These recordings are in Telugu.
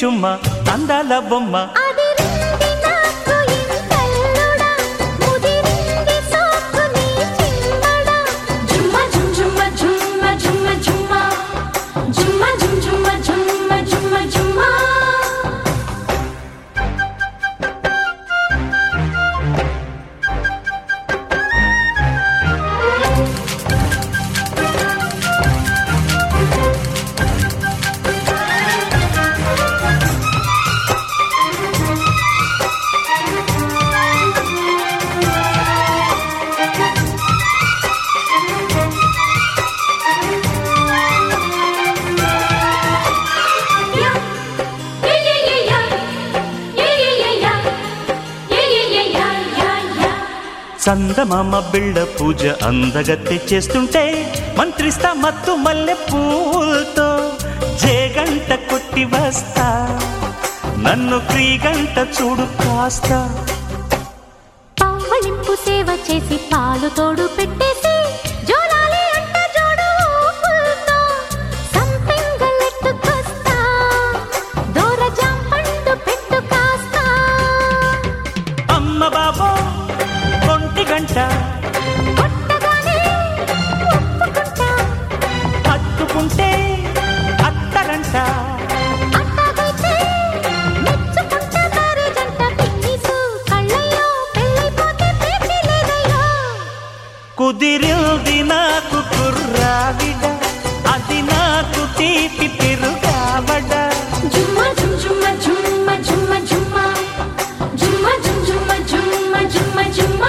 చుమ్మ అందాల బొమ్మ చందమామ బిళ్ళ పూజ అందగత్తె చేస్తుంటే మంత్రిస్తా మత్తు మల్లె పూలతో జేగంట కొట్టి వస్తా నన్ను క్రీగంట చూడు కాస్త పవ్వళింపు సేవ చేసి పాలు తోడు పెట్టేసి జోలాలి అంట జోడు ఊపులతో సంపెంగలెట్టుకొస్తా దూర జాంపండు పెట్టు కాస్త అమ్మ బాబో గంట హత్తుకుంటే అత్తరంట కుదిరింది నాకు కుర్రావిడ అది నాకు తీపి తిరుగావడ జుమ్మ జుమ్మ జుమ్మ జుమ్మ జుమ్మ జుమ్మ జుమ్మ జుమ్మ జుమ్మ జుమ్మ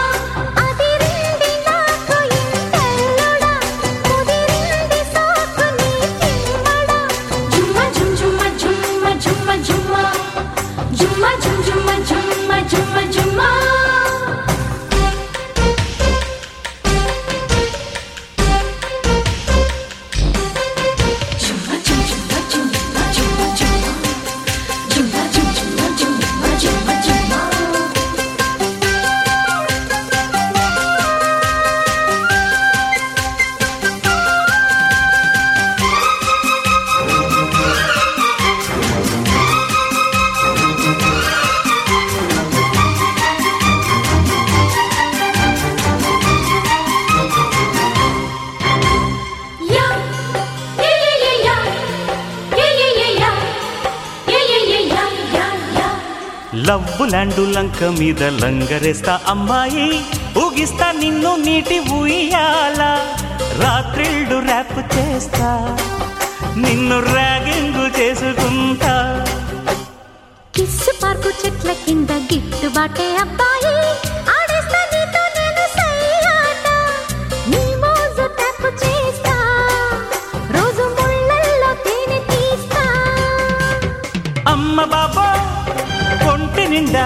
లవ్వు ల్యాండు లంక మీద లంగరేస్తా అమ్మాయి ఊగిస్తా నిన్ను నీటి ఉయ్యాల రాత్రిళ్ళు ర్యాప్ చేస్తా నిన్ను ర్యాగింగు చేసుకుంటా కిస్సు పార్కు చెట్ల కింద గిట్టుబాటే అబ్బాయి ఆడేస్తా నీతో నేను సయ్యాట నీ మోజు ట్యాప్ చేస్తా రోజు ముళ్ళల్లో తేనె తీస్తా అమ్మ బాబా ఒంటి నిండా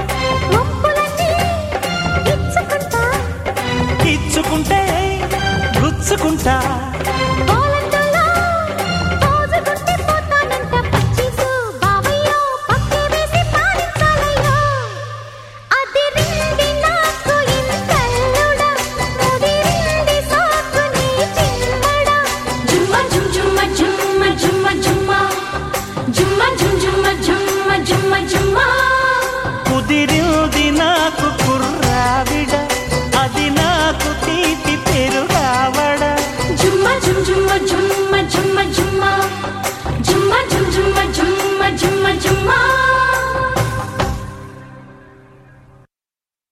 ఇచ్చుకుంటే గుచ్చుకుంటా కుదిరింది నాకు కుర్రావిడ అది నాకు తీపి పెరుగావడ జుమ్మ జుమ్మ జుమ్మ జుమ్మ జుమ్మ జుమ్మ జుమ్మ జుమ్మ జుమ్మ జుమ్మ